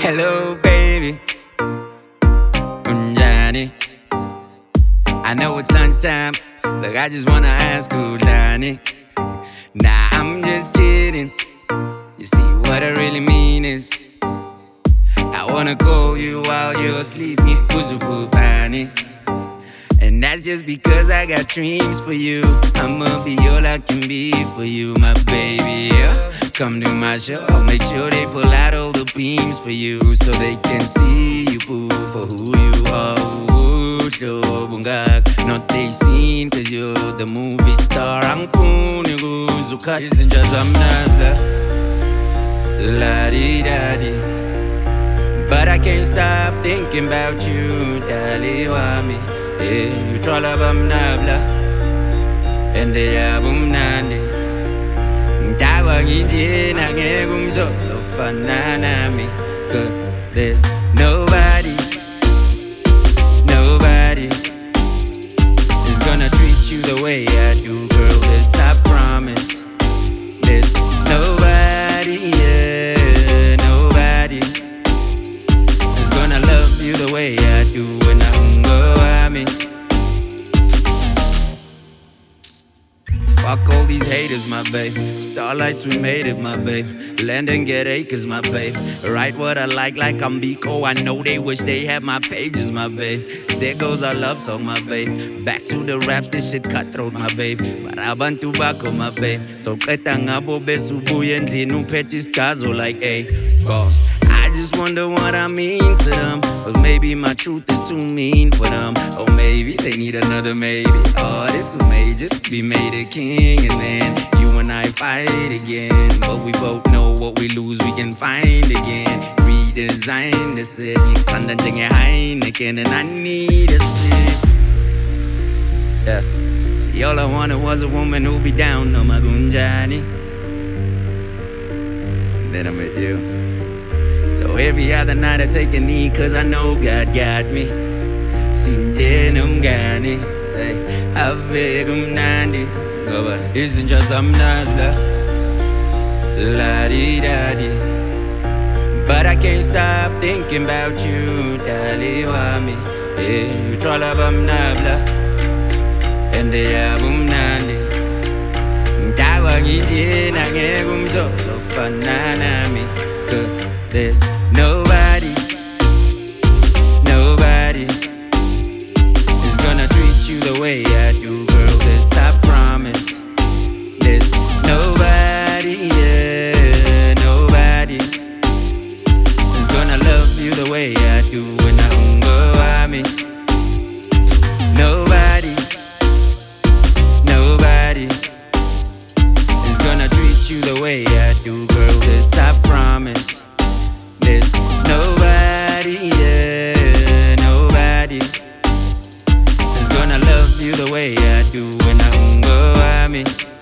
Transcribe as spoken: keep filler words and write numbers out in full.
Hello, baby. Unjani. I know it's lunchtime. Look, I just wanna ask who's Johnny. Nah, I'm just kidding. You see, what I really mean is I wanna call you while you're asleep, honey. And that's just because I got dreams for you. I'ma be all I can be for you, my baby, yeah. Come to my show, I'll make sure they pull out all the beams for you, so they can see you, boo, for who you are. Ooh, show bungak, not they seen, cause you're the movie star. Ang puni guzuka, isn't just I'm Nazla. La-di-da-di. But I can't stop thinking about you, Dali Wami. Yeah, you try love I'm nabla. And the album nandi. Dawa nginje na ngegum jolo fanana me. Cause there's nobody, nobody is gonna treat you the way I do, girl. This I promise. There's nobody, yeah, nobody is gonna love you the way I do when I'm going. Fuck all these haters, my babe. Starlights, we made it, my babe. Land and get acres, my babe. Write what I like, like I'm Biko. I know they wish they had my pages, my babe. There goes our love song, my babe. Back to the raps, this shit cutthroat, my babe. Maraban tobacco, my babe. So ketanga bobe subuye ndlinu petis kazo like a boss. I just wonder what I mean to them. Or maybe my truth is too mean for them. Or maybe they need another maybe. Or this may just be made a king, and then you and I fight again. But we both know what we lose we can find again. Redesign the city, Heineken, and I need a sip. Yeah. See, all I wanted was a woman who'd be down on my gunjani. Then I met you. So every other night I take a knee, cause I know God got me. Sinjenum gani, hey, avegum nandi. Isn't just I'm Nazla, la-di-da-di. But I can't stop thinking about you, Dali Wami. Yeah, you try love I'm nabla. And the album nandi. Dawa nginje na ngegum jolo fanana me. Cause there's nobody, nobody is gonna treat you the way I do, girl. This I promise. There's nobody, yeah, nobody is gonna love you the way I do when I'm going. Nobody, nobody is gonna treat you the way I do, girl. This I promise. There's nobody, yeah, nobody is gonna love you the way I do when I'm going.